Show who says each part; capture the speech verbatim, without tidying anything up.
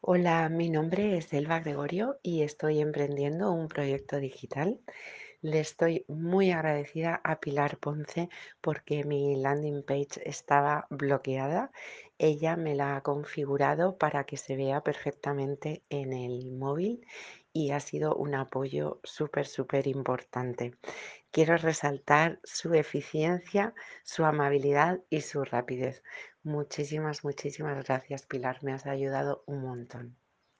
Speaker 1: Hola, mi nombre es Elba Gregorio y estoy emprendiendo un proyecto digital. Le estoy muy agradecida a Pilar Ponce porque mi landing page estaba bloqueada. Ella me la ha configurado para que se vea perfectamente en el móvil y ha sido un apoyo súper, súper importante. Quiero resaltar su eficiencia, su amabilidad y su rapidez. Muchísimas, muchísimas gracias, Pilar. Me has ayudado un montón.